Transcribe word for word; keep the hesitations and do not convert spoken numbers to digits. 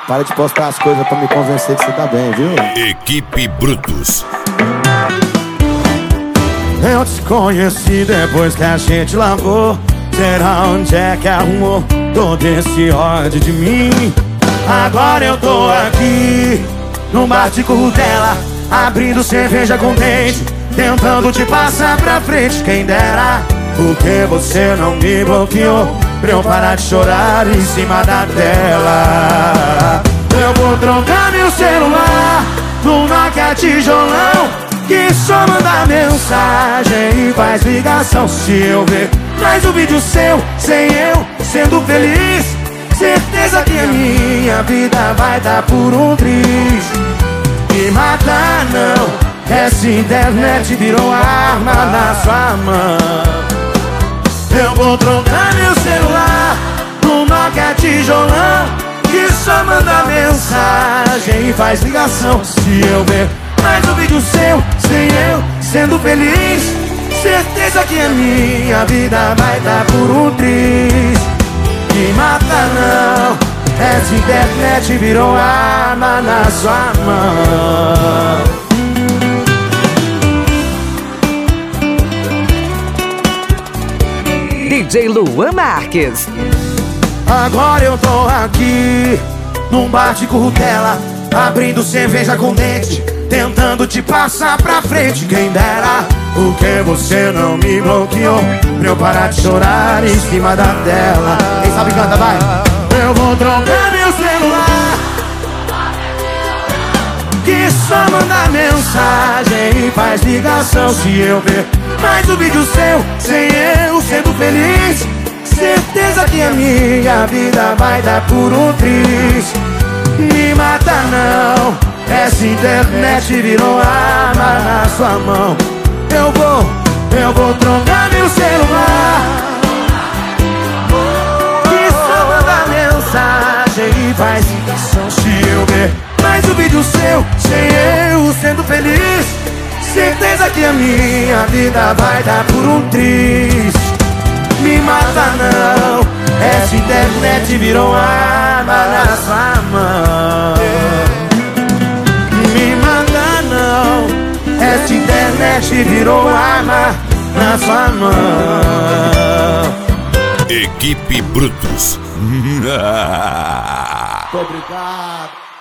Para de postar as coisas pra me convencer que você tá bem, viu? Equipe Brutus. Eu te conheci depois que a gente lavou. Será onde é que arrumou todo esse ódio de mim? Agora eu tô aqui no bar de Currutela, abrindo cerveja com dente, tentando te passar pra frente. Quem dera, porque você não me bloqueou pra eu parar de chorar em cima da tela. Eu vou trocar meu celular no Nokia tijolão, que só manda mensagem e faz ligação. Se eu ver mais um vídeo seu, sem eu sendo feliz, certeza que a minha vida vai dar por um triz. Me matar não, essa internet virou arma na sua mão. Eu vou trocar meu celular no Nokia tijolão, que só manda mensagem e faz ligação. Se eu ver mais um vídeo seu, sem eu sendo feliz, certeza que a minha vida vai dar por um triz. Me mata não, essa internet virou arma na sua mão. D J Luan Marques. Agora eu tô aqui num bar de Currutela, abrindo cerveja com dente, tentando te passar pra frente. Quem dera, porque você não me bloqueou pra eu parar de chorar em cima da tela. Quem sabe canta, vai. Eu vou trocar meu celular, que só manda mensagem e faz ligação. Se eu ver mais um vídeo seu, sem eu sendo feliz, certeza que a minha vida vai dar por um triz. Me mata não, essa internet virou arma na sua mão. Eu vou, eu vou trocar meu celular, que só manda mensagem e faz ligação. Se eu ver mais um vídeo seu, sem eu sendo feliz, certeza que a minha vida vai dar por um triz. Me mata não, essa internet virou arma na sua mão. Me mata não, essa internet virou arma na sua mão. Equipe Brutus. Obrigado.